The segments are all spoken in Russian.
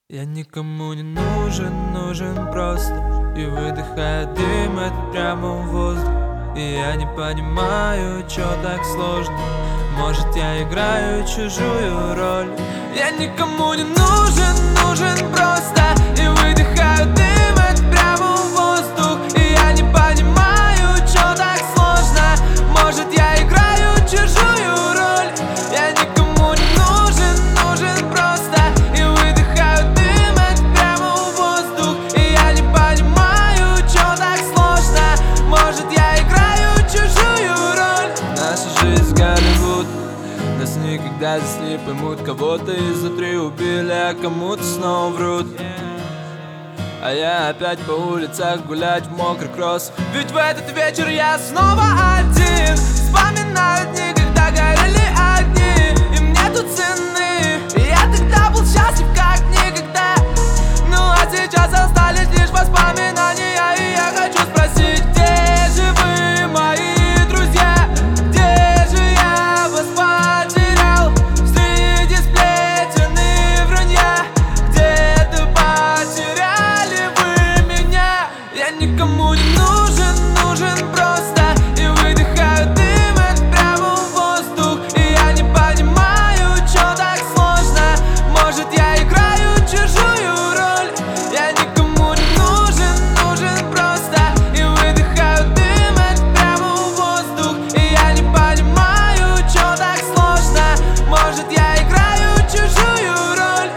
Я никому не нужен, нужен просто. И выдыхая дым, это прямо в воздух. И я не понимаю, чё так сложно. Может, я играю чужую роль. Я никому не нужен, нужен просто. И выдыхаю дым, это прямо в воздух. И я не понимаю, чё так сложно. Может, я играю чужую роль. Я никому не нужен, нужен просто. И выдыхаю дым, это прямо в воздух. И я не понимаю, чё так сложно. Может, я играю чужую роль. Наша жизнь Голливуд. Нас никогда здесь не поймут. Кого-то из-за 3 убили, а кому-то снова врут. А я опять по улицах гулять в мокрый кросс. Ведь в этот вечер я снова один. Вспоминаю дни, когда горели огни. Им нету цены. И я тогда был счастлив как никогда. Ну а сейчас остались лишь воспоминания. И я хочу спросить, где же вы, мои друзья? Где же я вас потерял? Среди сплетен и вранья. Где-то потеряли вы меня. Я никому не нужен, нужен просто. И выдыхаю дым, это прямо в воздух. И я не понимаю, чё так сложно. Может, я играю чужую роль. Я никому не нужен, нужен просто. И выдыхаю дым, это прямо в воздух. И я не понимаю, чё так сложно. Может, я играю чужую роль.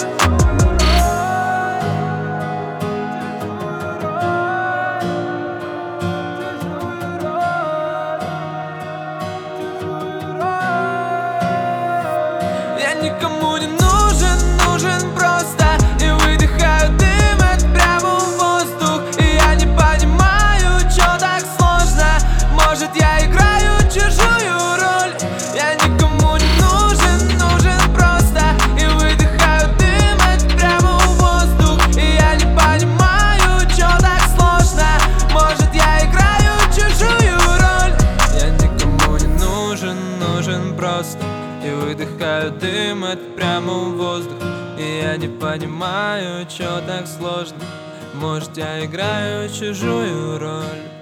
Я никому не нужен, нужен просто. И выдыхаю дым, это прямо в воздух. И я не понимаю, чё так сложно. Может, я играю чужую роль. Я никому не нужен, нужен просто. И выдыхаю дым, это прямо в воздух. И я не понимаю, чё так сложно. Может, я играю чужую роль. Я никому не нужен, нужен просто. И выдыхаю дым, это прямо в воздух. И я не понимаю, чё так сложно. Может, я играю чужую роль.